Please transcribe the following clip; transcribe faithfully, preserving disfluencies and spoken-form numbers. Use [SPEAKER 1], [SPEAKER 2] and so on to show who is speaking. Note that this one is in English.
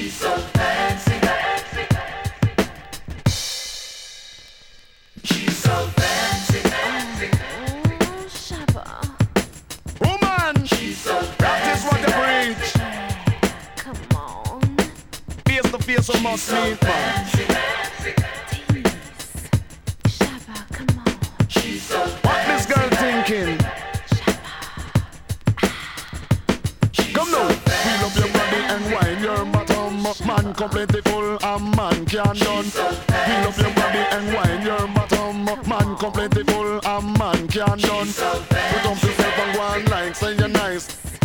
[SPEAKER 1] She's so fancy. She's so fancy.
[SPEAKER 2] Oh, Shabba.
[SPEAKER 1] Woman, she's so fancy. That is what they preach.
[SPEAKER 2] Come on.
[SPEAKER 1] Face to face, so must meet, man.
[SPEAKER 2] Shabba, come on.
[SPEAKER 1] She's so fancy. What this girl thinking? Come now, feel up your body and wine your bottom. Man completely full and man can't done. Feel up your body and wine your bottom. Man completely full and man can't done. Put up yourself and go on like say you're nice.